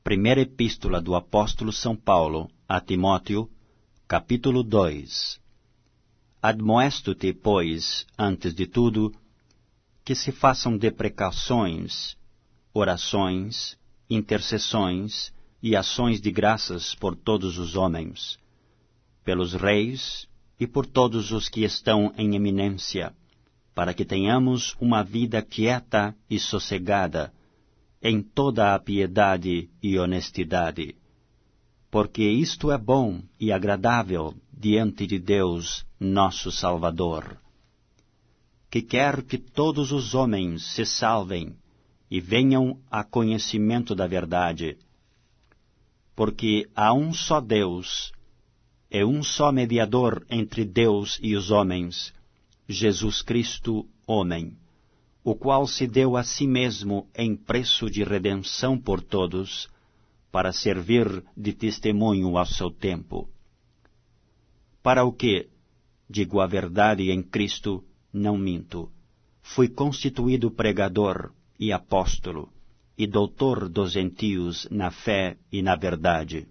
Primeira Epístola do Apóstolo São Paulo a Timóteo, capítulo 2. Admoesto-te, pois, antes de tudo, que se façam deprecações, orações, intercessões e ações de graças por todos os homens, pelos reis e por todos os que estão em eminência, para que tenhamos uma vida quieta e sossegada, em toda a piedade e honestidade, porque isto é bom e agradável diante de Deus, nosso Salvador, que quer que todos os homens se salvem e venham a conhecimento da verdade, porque há um só Deus, e um só mediador entre Deus e os homens, Jesus Cristo, homem, o qual se deu a si mesmo em preço de redenção por todos, para servir de testemunho ao seu tempo. Para o que, digo a verdade em Cristo, não minto, fui constituído pregador e apóstolo, e doutor dos gentios na fé e na verdade.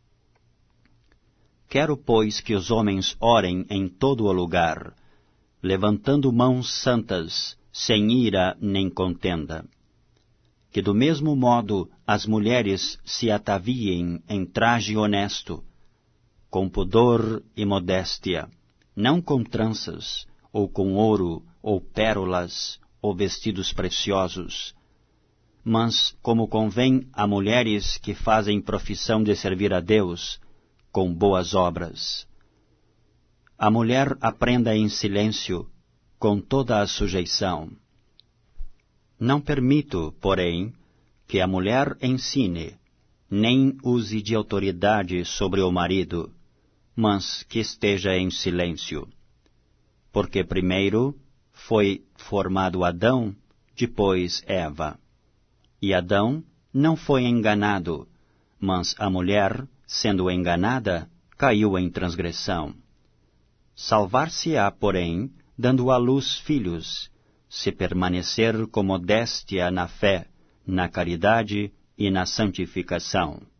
Quero, pois, que os homens orem em todo o lugar, levantando mãos santas, sem ira nem contenda. Que do mesmo modo as mulheres se ataviem em traje honesto, com pudor e modéstia, não com tranças, ou com ouro, ou pérolas, ou vestidos preciosos, mas como convém a mulheres que fazem profissão de servir a Deus, com boas obras. A mulher aprenda em silêncio, com toda a sujeição. Não permito, porém, que a mulher ensine, nem use de autoridade sobre o marido, mas que esteja em silêncio. Porque primeiro foi formado Adão, depois Eva. E Adão não foi enganado, mas a mulher, sendo enganada, caiu em transgressão. Salvar-se-á, porém, dando à luz filhos, se permanecer com modéstia na fé, na caridade e na santificação.